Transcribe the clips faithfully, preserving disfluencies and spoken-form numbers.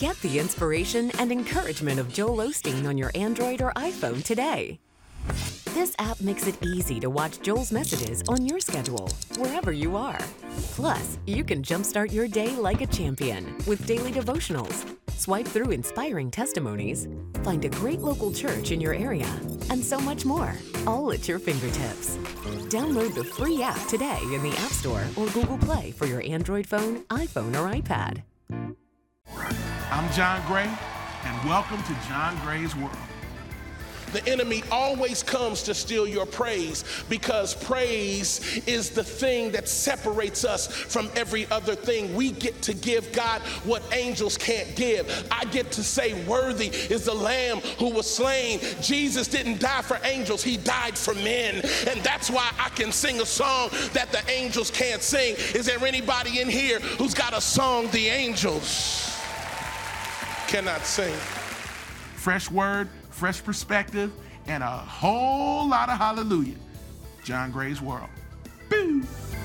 Get the inspiration and encouragement of Joel Osteen on your Android or iPhone today. This app makes it easy to watch Joel's messages on your schedule, wherever you are. Plus, you can jumpstart your day like a champion with daily devotionals. Swipe through inspiring testimonies, find a great local church in your area, and so much more, all at your fingertips. Download the free app today in the App Store or Google Play for your Android phone, iPhone, or iPad. I'm John Gray, and welcome to John Gray's World. The enemy always comes to steal your praise, because praise is the thing that separates us from every other thing. We get to give God what angels can't give. I get to say, worthy is the Lamb who was slain. Jesus didn't die for angels, he died for men. And that's why I can sing a song that the angels can't sing. Is there anybody in here who's got a song the angels cannot sing? Fresh word, fresh perspective, and a whole lot of hallelujah. John Gray's World. Boo!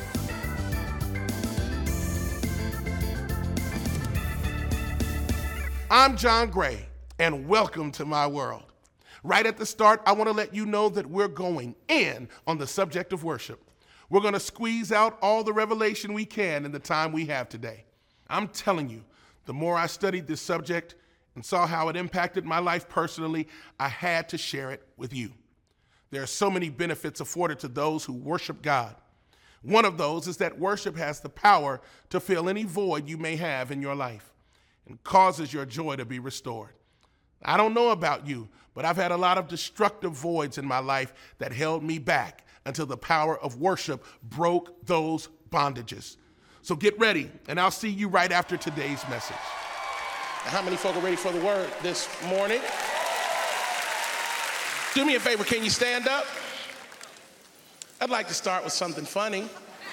I'm John Gray, and welcome to my world. Right at the start, I want to let you know that we're going in on the subject of worship. We're going to squeeze out all the revelation we can in the time we have today. I'm telling you, the more I studied this subject and saw how it impacted my life personally, I had to share it with you. There are so many benefits afforded to those who worship God. One of those is that worship has the power to fill any void you may have in your life and causes your joy to be restored. I don't know about you, but I've had a lot of destructive voids in my life that held me back until the power of worship broke those bondages. So get ready, and I'll see you right after today's message. How many folk are ready for the word this morning? Do me a favor, can you stand up? I'd like to start with something funny.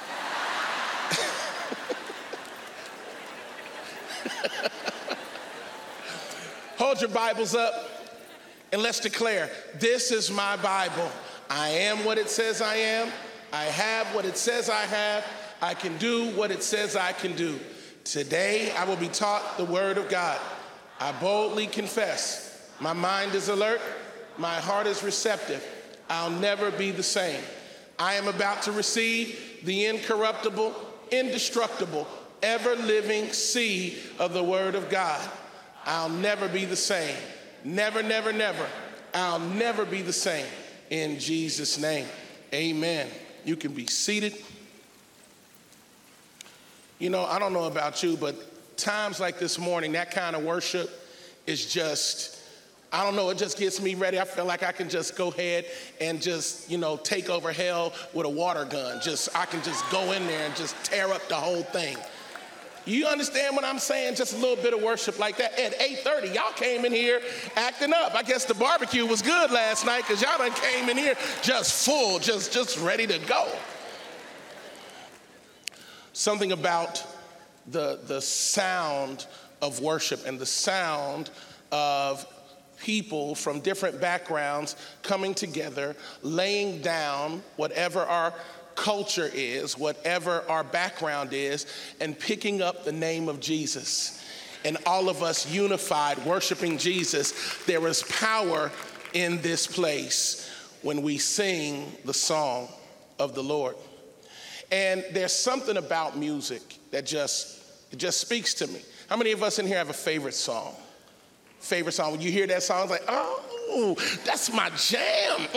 Hold your Bibles up and let's declare, this is my Bible. I am what it says I am. I have what it says I have. I can do what it says I can do. Today, I will be taught the word of God. I boldly confess. My mind is alert. My heart is receptive. I'll never be the same. I am about to receive the incorruptible, indestructible, ever-living seed of the word of God. I'll never be the same. Never, never, never. I'll never be the same. In Jesus' name, amen. You can be seated. You know, I don't know about you, but times like this morning, that kind of worship is just, I don't know, it just gets me ready. I feel like I can just go ahead and just, you know, take over hell with a water gun. Just, I can just go in there and just tear up the whole thing. You understand what I'm saying? Just a little bit of worship like that. At eight thirty, y'all came in here acting up. I guess the barbecue was good last night because y'all done came in here just full, just, just ready to go. Something about the, the sound of worship and the sound of people from different backgrounds coming together, laying down whatever our culture is, whatever our background is, and picking up the name of Jesus. And all of us unified, worshiping Jesus. There is power in this place when we sing the song of the Lord. And there's something about music that just, it just speaks to me. How many of us in here have a favorite song? Favorite song, when you hear that song, it's like, oh, that's my jam.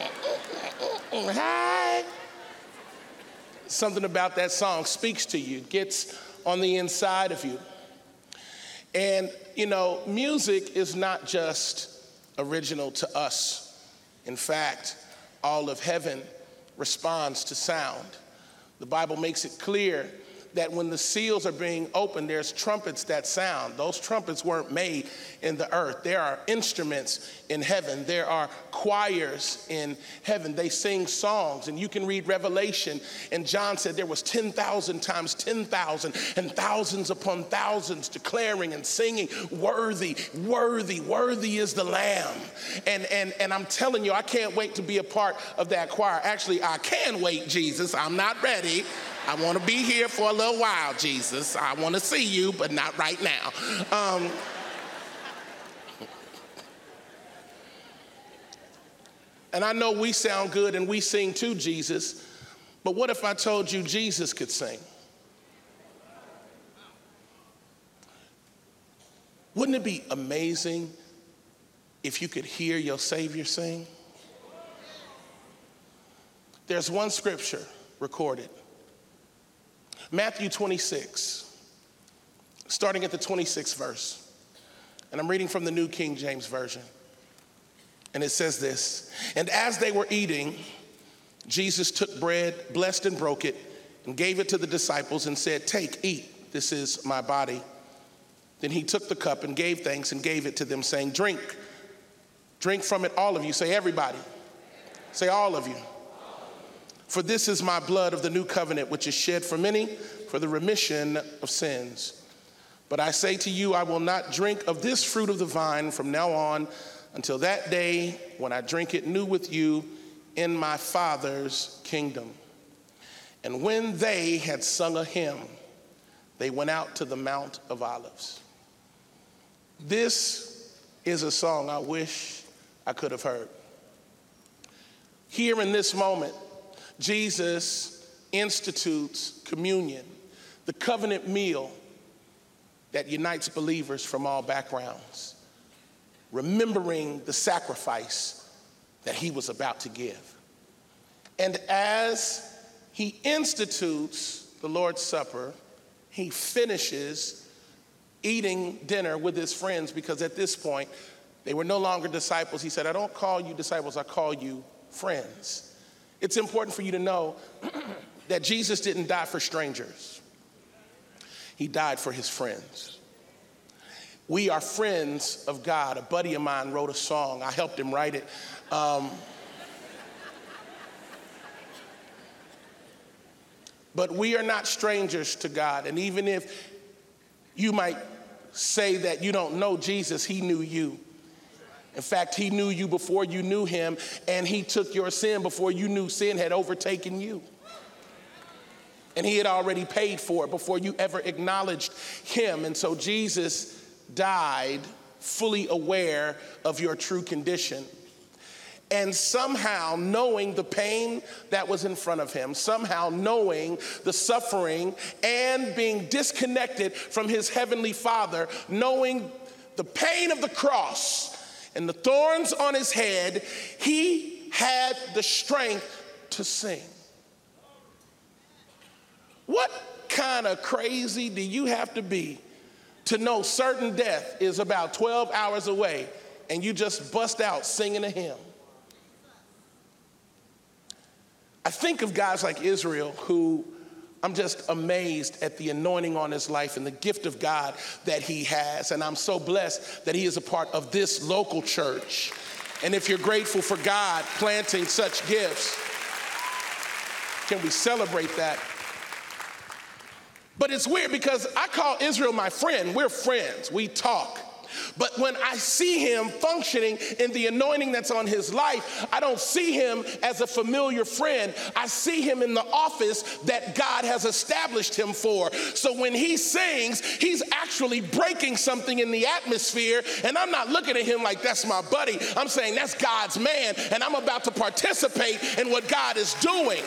Hi. Something about that song speaks to you, gets on the inside of you. And, you know, music is not just original to us. In fact, all of heaven responds to sound. The Bible makes it clear that when the seals are being opened, there's trumpets that sound. Those trumpets weren't made in the earth. There are instruments in heaven. There are choirs in heaven. They sing songs, and you can read Revelation, and John said there was ten thousand times ten thousand and thousands upon thousands declaring and singing, worthy, worthy, worthy is the Lamb. And, and, and I'm telling you, I can't wait to be a part of that choir. Actually, I can wait, Jesus. I'm not ready. I want to be here for a little while, Jesus. I want to see you, but not right now. Um, And I know we sound good and we sing to Jesus, but what if I told you Jesus could sing? Wouldn't it be amazing if you could hear your Savior sing? There's one scripture recorded, Matthew twenty-six, starting at the twenty-sixth verse. And I'm reading from the New King James Version. And it says this, "And as they were eating, Jesus took bread, blessed and broke it, and gave it to the disciples and said, 'Take, eat, this is my body.' Then he took the cup and gave thanks and gave it to them, saying, 'Drink, drink from it, all of you.'" Say everybody. Say all of you. "For this is my blood of the new covenant, which is shed for many for the remission of sins. But I say to you, I will not drink of this fruit of the vine from now on until that day when I drink it new with you in my Father's kingdom." And when they had sung a hymn, they went out to the Mount of Olives. This is a song I wish I could have heard. Here in this moment, Jesus institutes communion, the covenant meal that unites believers from all backgrounds, remembering the sacrifice that he was about to give. And as he institutes the Lord's Supper, he finishes eating dinner with his friends, because at this point, they were no longer disciples. He said, "I don't call you disciples, I call you friends." It's important for you to know that Jesus didn't die for strangers. He died for his friends. We are friends of God. A buddy of mine wrote a song. I helped him write it. Um, but we are not strangers to God. And even if you might say that you don't know Jesus, he knew you. In fact, he knew you before you knew him, and he took your sin before you knew sin had overtaken you. And he had already paid for it before you ever acknowledged him. And so Jesus died fully aware of your true condition. And somehow knowing the pain that was in front of him, somehow knowing the suffering and being disconnected from his heavenly Father, knowing the pain of the cross and the thorns on his head, he had the strength to sing. What kind of crazy do you have to be to know certain death is about twelve hours away and you just bust out singing a hymn? I think of guys like Israel who I'm just amazed at the anointing on his life and the gift of God that he has. And I'm so blessed that he is a part of this local church. And if you're grateful for God planting such gifts, can we celebrate that? But it's weird because I call Israel my friend. We're friends. We talk. But when I see him functioning in the anointing that's on his life, I don't see him as a familiar friend. I see him in the office that God has established him for. So when he sings, he's actually breaking something in the atmosphere. And I'm not looking at him like that's my buddy. I'm saying that's God's man, and I'm about to participate in what God is doing.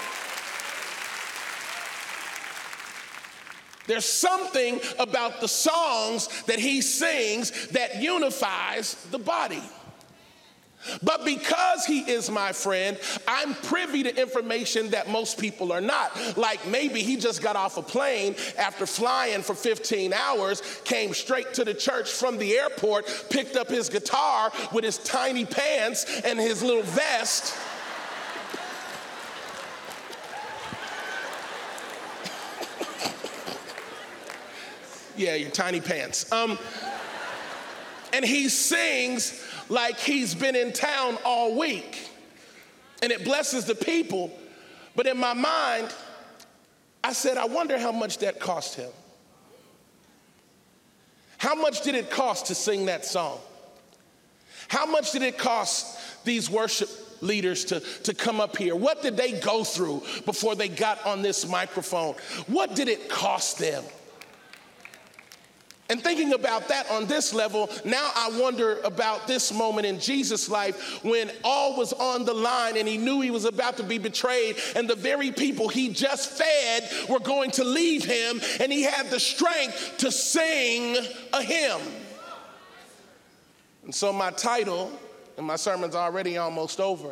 There's something about the songs that he sings that unifies the body. But because he is my friend, I'm privy to information that most people are not. Like maybe he just got off a plane after flying for fifteen hours, came straight to the church from the airport, picked up his guitar with his tiny pants and his little vest. Yeah, your tiny pants. Um, and he sings like he's been in town all week. And it blesses the people. But in my mind, I said, I wonder how much that cost him. How much did it cost to sing that song? How much did it cost these worship leaders to, to come up here? What did they go through before they got on this microphone? What did it cost them? And thinking about that on this level, now I wonder about this moment in Jesus' life when all was on the line and he knew he was about to be betrayed, and the very people he just fed were going to leave him, and he had the strength to sing a hymn. And so my title, and my sermon's already almost over,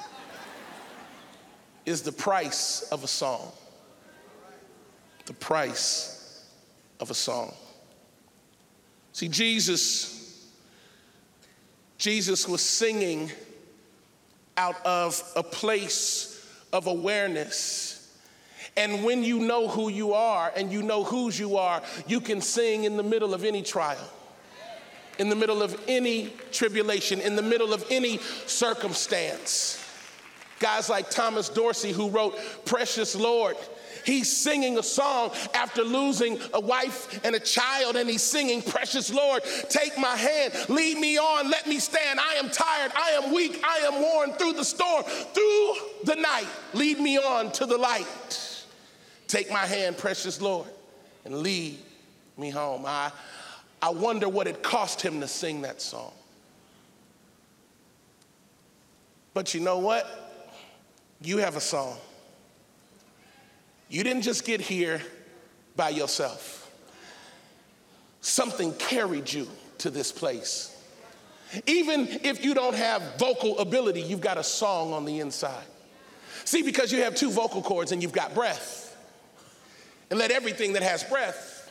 is The Price of a Song. The Price of a Song. See, Jesus, Jesus was singing out of a place of awareness. And when you know who you are and you know whose you are, you can sing in the middle of any trial, in the middle of any tribulation, in the middle of any circumstance. Guys like Thomas Dorsey, who wrote Precious Lord, he's singing a song after losing a wife and a child, and he's singing, Precious Lord, take my hand, lead me on, let me stand. I am tired, I am weak, I am worn through the storm, through the night. Lead me on to the light. Take my hand, precious Lord, and lead me home. I, I wonder what it cost him to sing that song. But you know what? You have a song. You didn't just get here by yourself. Something carried you to this place. Even if you don't have vocal ability, you've got a song on the inside. See, because you have two vocal cords and you've got breath. And let everything that has breath.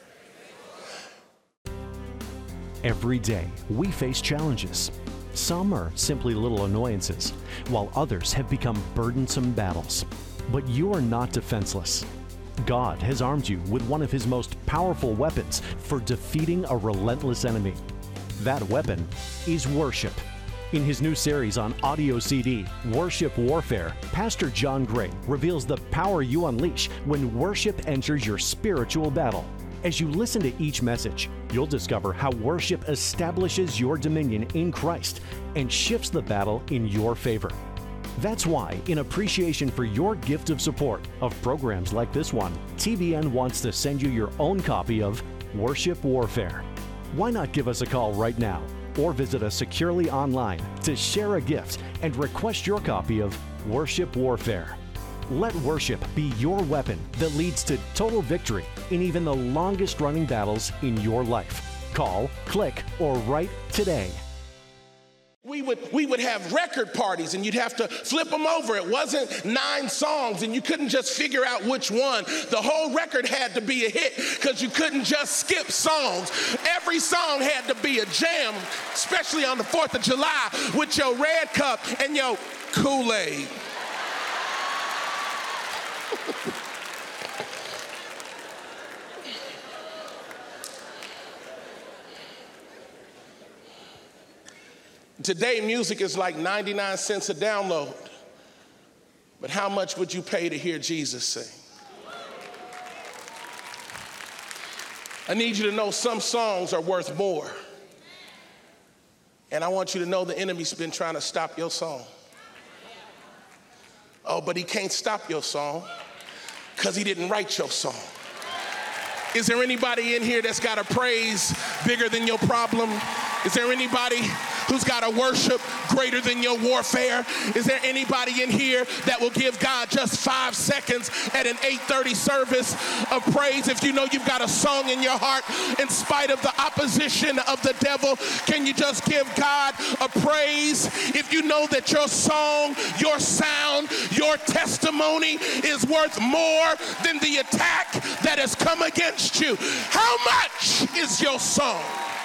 Every day, we face challenges. Some are simply little annoyances, while others have become burdensome battles. But you are not defenseless. God has armed you with one of his most powerful weapons for defeating a relentless enemy. That weapon is worship. In his new series on audio C D, Worship Warfare, Pastor John Gray reveals the power you unleash when worship enters your spiritual battle. As you listen to each message, you'll discover how worship establishes your dominion in Christ and shifts the battle in your favor. That's why, in appreciation for your gift of support of programs like this one, T B N wants to send you your own copy of Worship Warfare. Why not give us a call right now or visit us securely online to share a gift and request your copy of Worship Warfare. Let worship be your weapon that leads to total victory in even the longest running battles in your life. Call, click, or write today. We would, we would have record parties and you'd have to flip them over. It wasn't nine songs and you couldn't just figure out which one. The whole record had to be a hit because you couldn't just skip songs. Every song had to be a jam, especially on the fourth of July with your red cup and your Kool-Aid. Today, music is like ninety-nine cents a download. But how much would you pay to hear Jesus sing? I need you to know some songs are worth more. And I want you to know the enemy's been trying to stop your song. Oh, but he can't stop your song because he didn't write your song. Is there anybody in here that's got a praise bigger than your problem? Is there anybody who's got a worship greater than your warfare? Is there anybody in here that will give God just five seconds at an eight thirty service of praise? If you know you've got a song in your heart in spite of the opposition of the devil, can you just give God a praise? If you know that your song, your sound, your testimony is worth more than the attack that has come against you, how much is your song?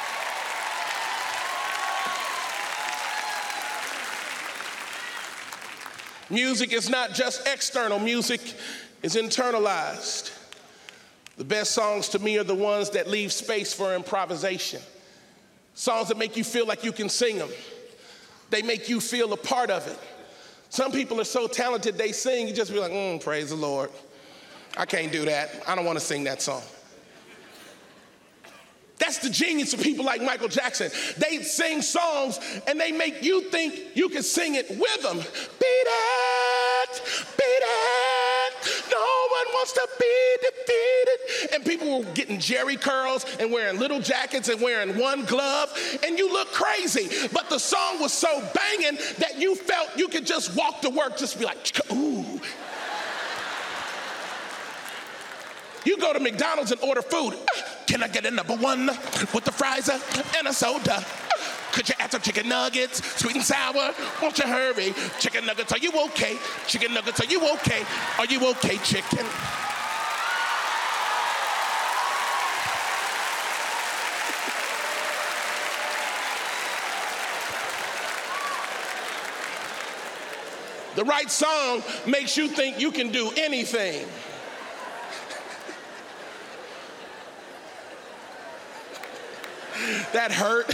Music is not just external, music is internalized. The best songs to me are the ones that leave space for improvisation. Songs that make you feel like you can sing them. They make you feel a part of it. Some people are so talented, they sing, you just be like, mm, praise the Lord. I can't do that. I don't want to sing that song. That's the genius of people like Michael Jackson. They sing songs and they make you think you can sing it with them. Beat it, beat it. No one wants to be defeated and people were getting jerry curls and wearing little jackets and wearing one glove, and you look crazy. But the song was so banging that you felt you could just walk to work, just be like, ooh. You go to McDonald's and order food. Can I get a number one with the fries and a soda? Could you add some chicken nuggets, sweet and sour? Won't you hurry? Chicken nuggets, are you okay? Chicken nuggets, are you okay? Are you okay, chicken? The right song makes you think you can do anything. That hurt.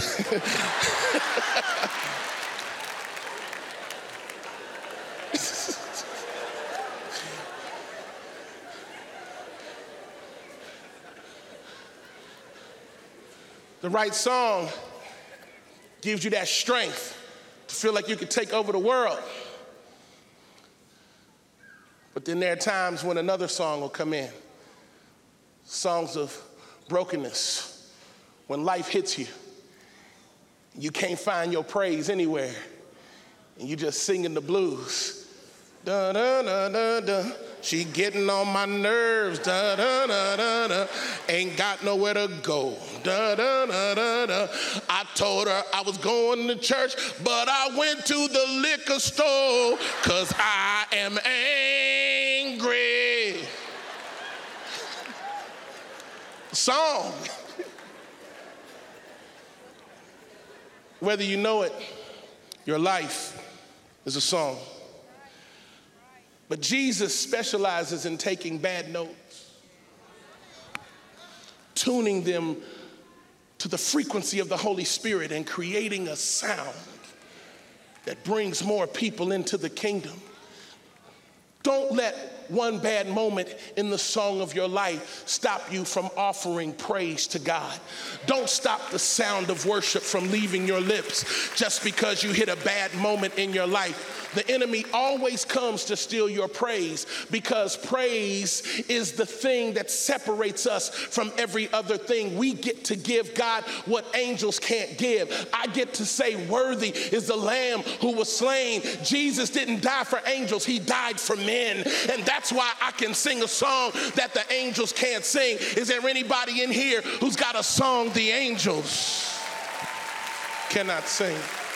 The right song gives you that strength to feel like you could take over the world. But then there are times when another song will come in. Songs of brokenness. When life hits you, you can't find your praise anywhere, and you just singing the blues. Da da da da da. She getting on my nerves. Da da da da da. Ain't got nowhere to go. Da da da da da. I told her I was going to church, but I went to the liquor store, 'cause I am angry. Song. Whether you know it, your life is a song. But Jesus specializes in taking bad notes, tuning them to the frequency of the Holy Spirit, and creating a sound that brings more people into the kingdom. Don't let one bad moment in the song of your life stop you from offering praise to God. Don't stop the sound of worship from leaving your lips just because you hit a bad moment in your life. The enemy always comes to steal your praise, because praise is the thing that separates us from every other thing. We get to give God what angels can't give. I get to say, worthy is the Lamb who was slain. Jesus didn't die for angels, he died for men. And that's why I can sing a song that the angels can't sing. Is there anybody in here who's got a song the angels cannot sing?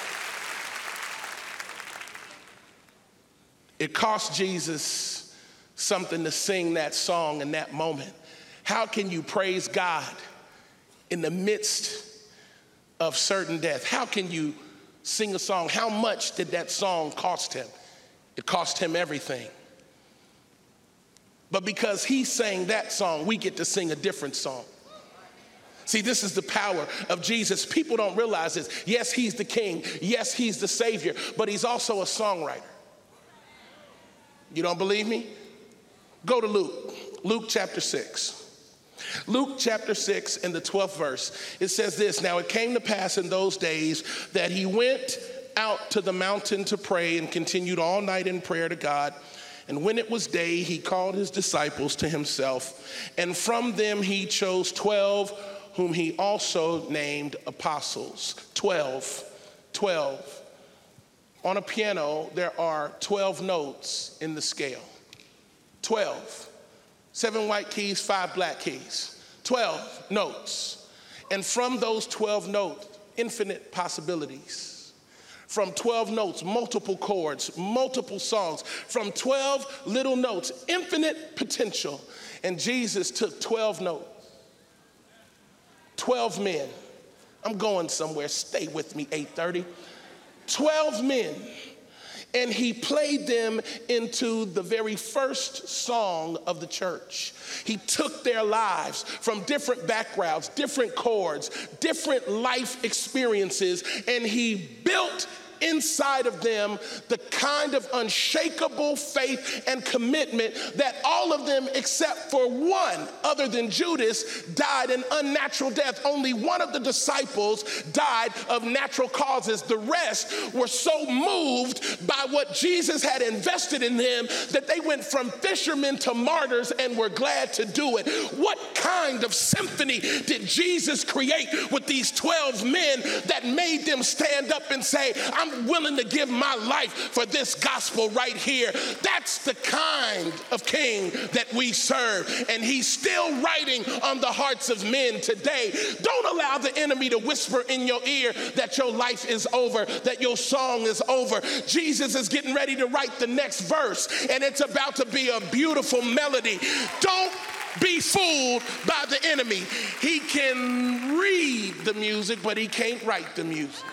It cost Jesus something to sing that song in that moment. How can you praise God in the midst of certain death? How can you sing a song? How much did that song cost him? It cost him everything. But because he sang that song, we get to sing a different song. See, this is the power of Jesus. People don't realize this. Yes, he's the king. Yes, he's the savior, but he's also a songwriter. You don't believe me? Go to Luke, Luke chapter six. Luke chapter six in the twelfth verse, it says this: "Now it came to pass in those days that he went out to the mountain to pray and continued all night in prayer to God. And when it was day, he called his disciples to himself, and from them he chose twelve, whom he also named apostles." Twelve, twelve. On a piano, there are twelve notes in the scale. twelve. Seven white keys, five black keys. twelve notes. And from those twelve notes, infinite possibilities. From twelve notes, multiple chords, multiple songs. From twelve little notes, infinite potential. And Jesus took twelve notes. twelve men. I'm going somewhere. Stay with me, eight thirty. twelve men, and he played them into the very first song of the church. He took their lives from different backgrounds, different chords, different life experiences, and he built inside of them the kind of unshakable faith and commitment that all of them, except for one, other than Judas, died an unnatural death. Only one of the disciples died of natural causes. The rest were so moved by what Jesus had invested in them that they went from fishermen to martyrs and were glad to do it. What kind of symphony did Jesus create with these twelve men that made them stand up and say, I'm willing to give my life for this gospel right here? That's the kind of king that we serve, and he's still writing on the hearts of men today. Don't allow the enemy to whisper in your ear that your life is over, that your song is over. Jesus is getting ready to write the next verse, and it's about to be a beautiful melody. Don't be fooled by the enemy. He can read the music, but he can't write the music.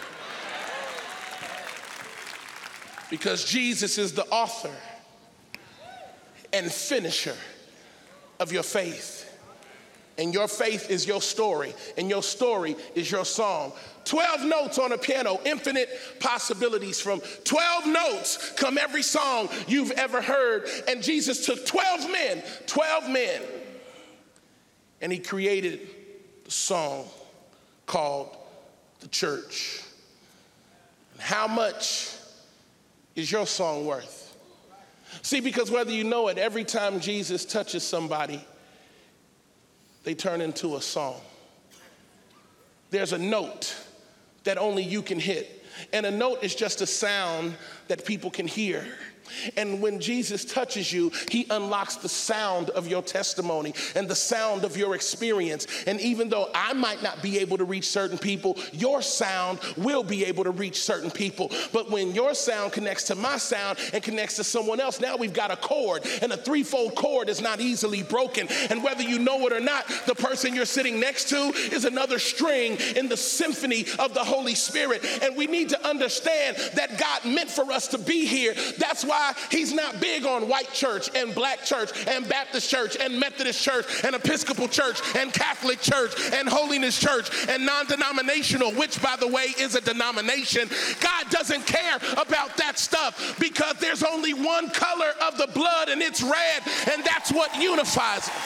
Because Jesus is the author and finisher of your faith. And your faith is your story, and your story is your song. twelve notes on a piano, infinite possibilities. From twelve notes come every song you've ever heard. And Jesus took twelve men, twelve men, and he created the song called the church. How much is your song worth? See, because whether you know it, every time Jesus touches somebody, they turn into a song. There's a note that only you can hit. And a note is just a sound that people can hear. And when Jesus touches you, he unlocks the sound of your testimony and the sound of your experience. And even though I might not be able to reach certain people, your sound will be able to reach certain people. But when your sound connects to my sound and connects to someone else, now we've got a chord, and a threefold chord is not easily broken. And whether you know it or not, the person you're sitting next to is another string in the symphony of the Holy Spirit. And we need to understand that God meant for us to be here. That's why he's not big on white church and black church and Baptist church and Methodist church and Episcopal church and Catholic church and Holiness church and non-denominational, which, by the way, is a denomination. God doesn't care about that stuff, because there's only one color of the blood, and it's red, and that's what unifies it.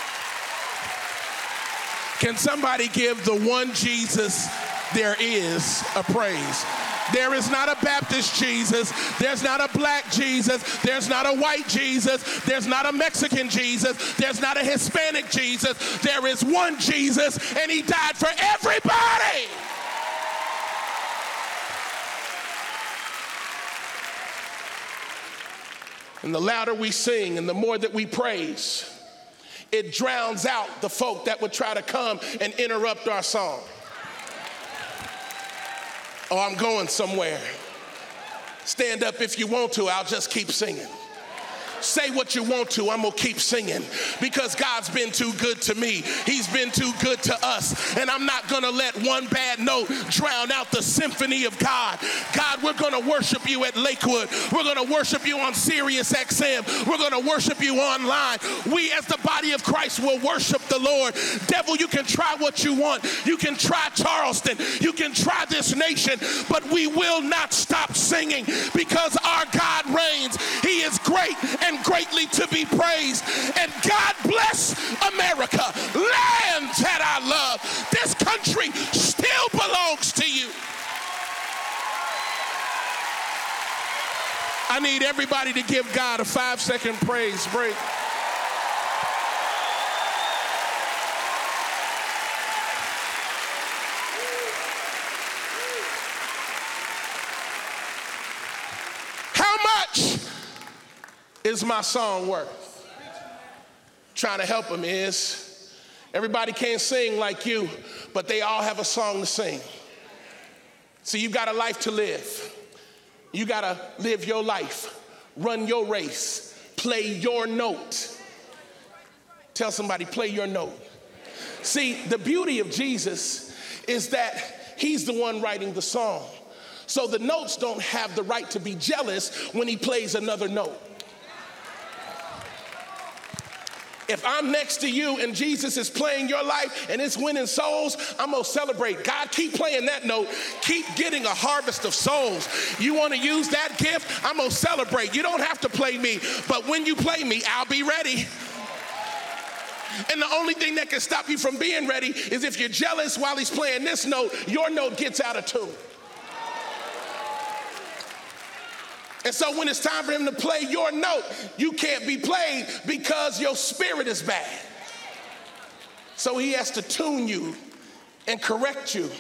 Can somebody give the one Jesus there is a praise? There is not a Baptist Jesus. There's not a black Jesus. There's not a white Jesus. There's not a Mexican Jesus. There's not a Hispanic Jesus. There is one Jesus, and he died for everybody. And the louder we sing and the more that we praise, it drowns out the folk that would try to come and interrupt our song. Oh, I'm going somewhere. Stand up if you want to. I'll just keep singing. Say what you want to, I'm gonna keep singing, because God's been too good to me. He's been too good to us, and I'm not gonna let one bad note drown out the symphony of God. God, we're gonna worship you at Lakewood. We're gonna worship you on Sirius X M. We're gonna worship you online. We as the body of Christ will worship the Lord. Devil, you can try what you want. You can try Charleston. You can try this nation, but we will not stop singing, because our God reigns. He is great and greatly to be praised. And God bless America, land that I love. This country still belongs to you. I need everybody to give God a five-second praise break. How much is my song worth? Trying to help them is, everybody can't sing like you, but they all have a song to sing. So you've got a life to live. You got to live your life, run your race, play your note. Tell somebody, play your note. See, the beauty of Jesus is that he's the one writing the song. So the notes don't have the right to be jealous when he plays another note. If I'm next to you and Jesus is playing your life and it's winning souls, I'm going to celebrate. God, keep playing that note. Keep getting a harvest of souls. You want to use that gift? I'm going to celebrate. You don't have to play me, but when you play me, I'll be ready. And the only thing that can stop you from being ready is if you're jealous while he's playing this note, your note gets out of tune. And so when it's time for him to play your note, you can't be played because your spirit is bad. So he has to tune you and correct you.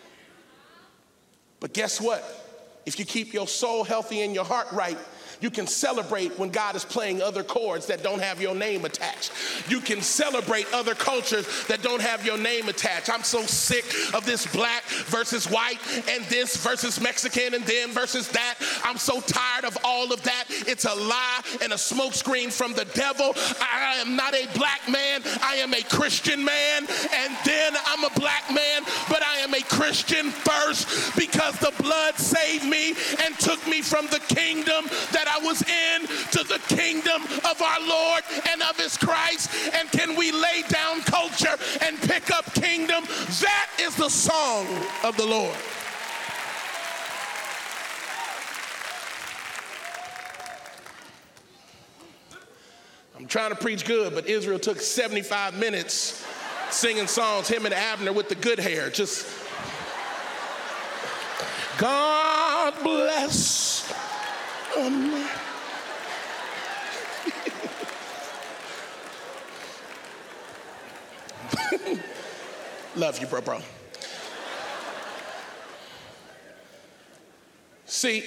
But guess what? If you keep your soul healthy and your heart right, you can celebrate when God is playing other chords that don't have your name attached. You can celebrate other cultures that don't have your name attached. I'm so sick of this black versus white and this versus Mexican and then versus that. I'm so tired of all of that. It's a lie and a smokescreen from the devil. I am not a black man. I am a Christian man, and then I'm a black man, but I am a Christian first because the blood saved me and took me from the kingdom that I was in to the kingdom of our Lord and of his Christ. And can we lay down culture and pick up kingdom? That is the song of the Lord. I'm trying to preach good, but Israel took seventy-five minutes singing songs, him and Abner with the good hair. Just, God bless America. Love you, bro, bro. See,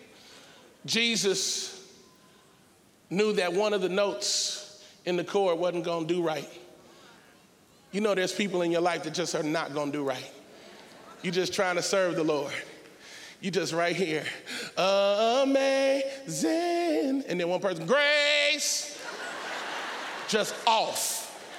Jesus knew that one of the notes in the chord wasn't going to do right. You know there's people in your life that just are not going to do right. You're just trying to serve the Lord. You just right here, amazing. And then one person, grace, just off.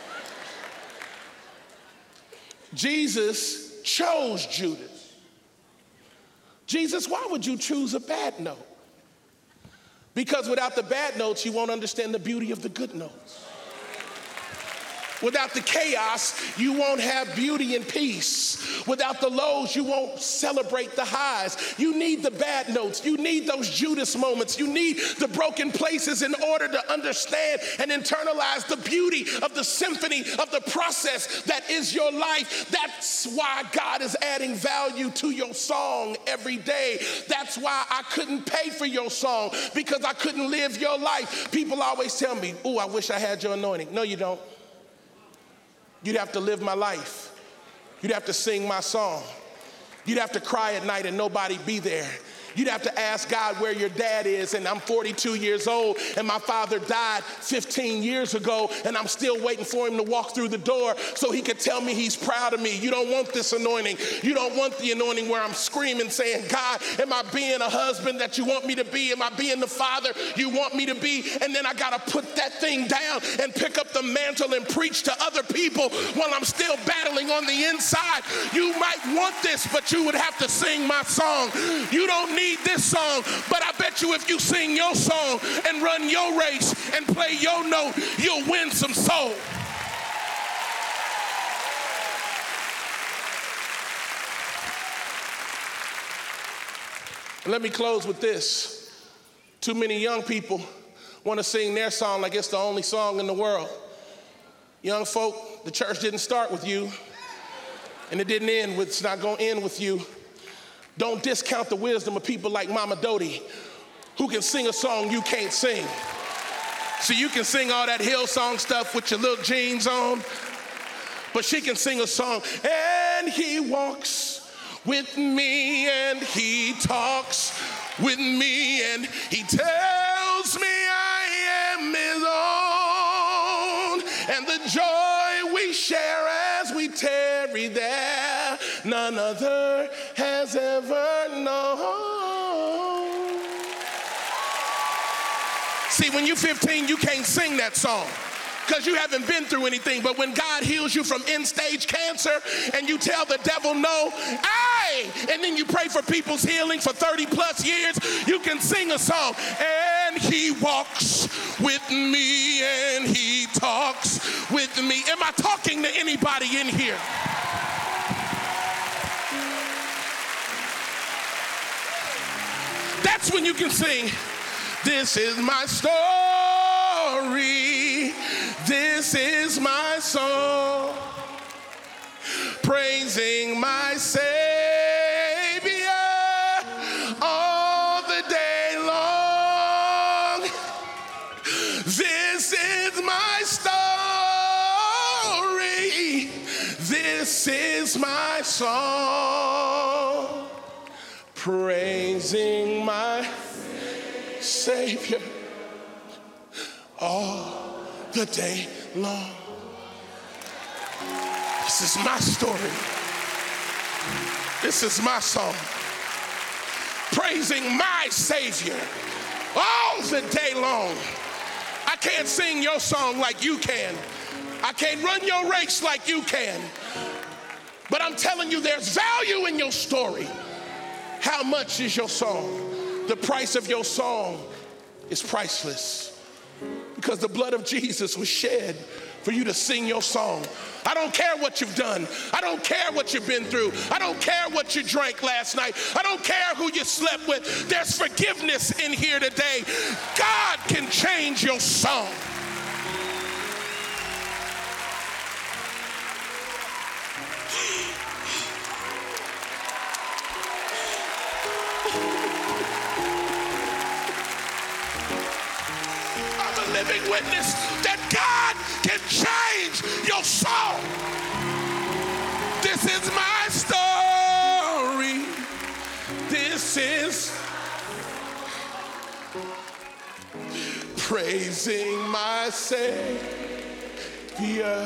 Jesus chose Judas. Jesus, why would you choose a bad note? Because without the bad notes, you won't understand the beauty of the good notes. Without the chaos, you won't have beauty and peace. Without the lows, you won't celebrate the highs. You need the bad notes. You need those Judas moments. You need the broken places in order to understand and internalize the beauty of the symphony of the process that is your life. That's why God is adding value to your song every day. That's why I couldn't pay for your song, because I couldn't live your life. People always tell me, "Oh, I wish I had your anointing." No, you don't. You'd have to live my life. You'd have to sing my song. You'd have to cry at night and nobody be there. You'd have to ask God where your dad is, and I'm forty-two years old, and my father died fifteen years ago, and I'm still waiting for him to walk through the door so he could tell me he's proud of me. You don't want this anointing. You don't want the anointing where I'm screaming saying, "God, am I being a husband that you want me to be? Am I being the father you want me to be?" And then I got to put that thing down and pick up the mantle and preach to other people while I'm still battling on the inside. You might want this, but you would have to sing my song. You don't need this song, but I bet you if you sing your song and run your race and play your note, you'll win some soul. Let me close with this. Too many young people want to sing their song like it's the only song in the world. Young folk, the church didn't start with you, and it didn't end with, it's not going to end with you. Don't discount the wisdom of people like Mama Dodie, who can sing a song you can't sing. So you can sing all that Hillsong stuff with your little jeans on, but she can sing a song, and he walks with me, and he talks with me, and he tells me I am his own, and the joy we share as we tarry there, none other has ever known. See, when you're fifteen, you can't sing that song because you haven't been through anything. But when God heals you from end-stage cancer and you tell the devil no, hey, and then you pray for people's healing for thirty plus years, you can sing a song. And he walks with me and he talks with me. Am I talking to anybody in here? That's when you can sing, this is my story, this is my song, praising my Savior all the day long. This is my story, this is my song, praising my Savior all the day long. This is my story. This is my song. Praising my Savior all the day long. I can't sing your song like you can. I can't run your race like you can. But I'm telling you, there's value in your story. How much is your song? The price of your song is priceless, because the blood of Jesus was shed for you to sing your song. I don't care what you've done. I don't care what you've been through. I don't care what you drank last night. I don't care who you slept with. There's forgiveness in here today. God can change your song. Living witness that God can change your song. This is my story. This is praising my Savior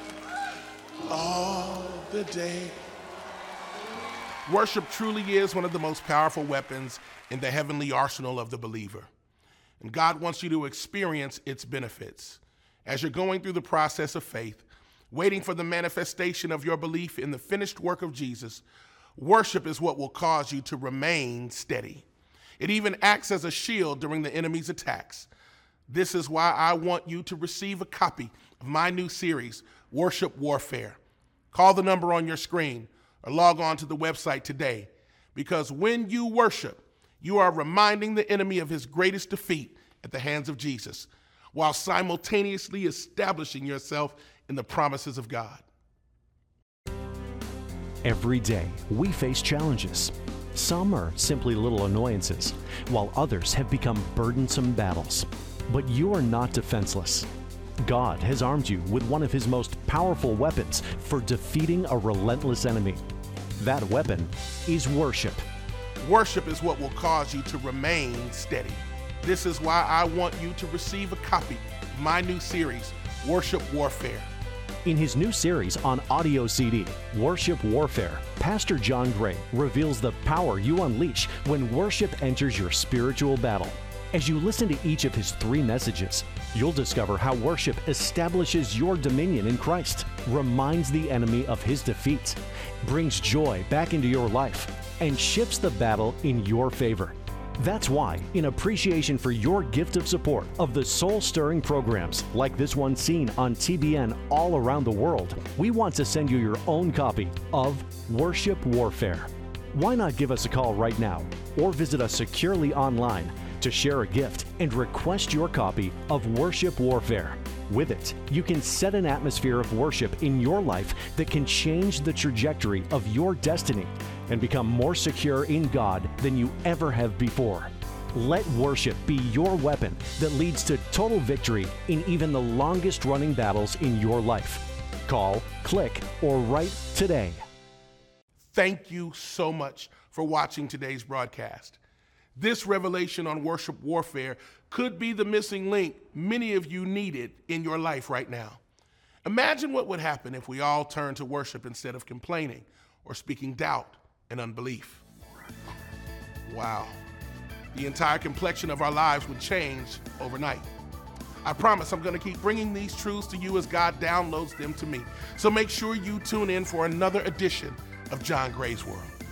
all the day. Worship truly is one of the most powerful weapons in the heavenly arsenal of the believer. And God wants you to experience its benefits. As you're going through the process of faith, waiting for the manifestation of your belief in the finished work of Jesus, worship is what will cause you to remain steady. It even acts as a shield during the enemy's attacks. This is why I want you to receive a copy of my new series, Worship Warfare. Call the number on your screen or log on to the website today, because when you worship, you are reminding the enemy of his greatest defeat at the hands of Jesus, while simultaneously establishing yourself in the promises of God. Every day, we face challenges. Some are simply little annoyances, while others have become burdensome battles. But you are not defenseless. God has armed you with one of his most powerful weapons for defeating a relentless enemy. That weapon is worship. Worship is what will cause you to remain steady. This is why I want you to receive a copy of my new series, Worship Warfare. In his new series on audio C D, Worship Warfare, Pastor John Gray reveals the power you unleash when worship enters your spiritual battle. As you listen to each of his three messages, you'll discover how worship establishes your dominion in Christ, reminds the enemy of his defeat, brings joy back into your life, and shifts the battle in your favor. That's why, in appreciation for your gift of support of the soul-stirring programs like this one seen on T B N all around the world, we want to send you your own copy of Worship Warfare. Why not give us a call right now or visit us securely online to share a gift and request your copy of Worship Warfare. With it, you can set an atmosphere of worship in your life that can change the trajectory of your destiny and become more secure in God than you ever have before. Let worship be your weapon that leads to total victory in even the longest running battles in your life. Call, click, or write today. Thank you so much for watching today's broadcast. This revelation on worship warfare could be the missing link many of you needed in your life right now. Imagine what would happen if we all turned to worship instead of complaining or speaking doubt and unbelief. Wow. The entire complexion of our lives would change overnight. I promise I'm going to keep bringing these truths to you as God downloads them to me. So make sure you tune in for another edition of John Gray's World.